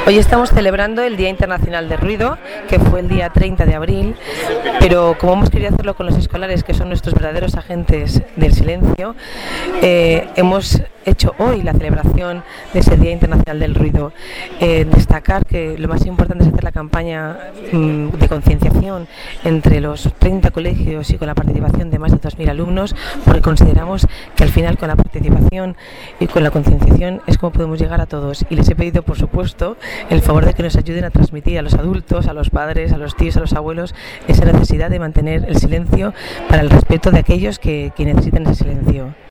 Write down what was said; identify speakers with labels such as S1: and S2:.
S1: Hoy estamos celebrando el Día Internacional del Ruido, que fue el día 30 de abril, pero como hemos querido hacerlo con los escolares, que son nuestros verdaderos agentes del silencio, hemos hecho hoy la celebración de ese Día Internacional del Ruido. Destacar que lo más importante es hacer la campaña de concienciación entre los 30 colegios y con la participación de más de 2.000 alumnos, porque consideramos que al final con la participación y con la concienciación es como podemos llegar a todos. Y les he pedido, por supuesto, el favor de que nos ayuden a transmitir a los adultos, a los padres, a los tíos, a los abuelos, esa necesidad de mantener el silencio para el respeto de aquellos que necesitan ese silencio.